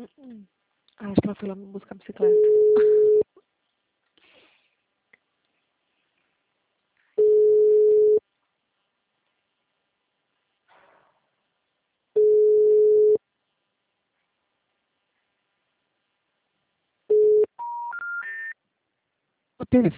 Hum. Acho que ela foi lá buscar a bicicleta. O telefone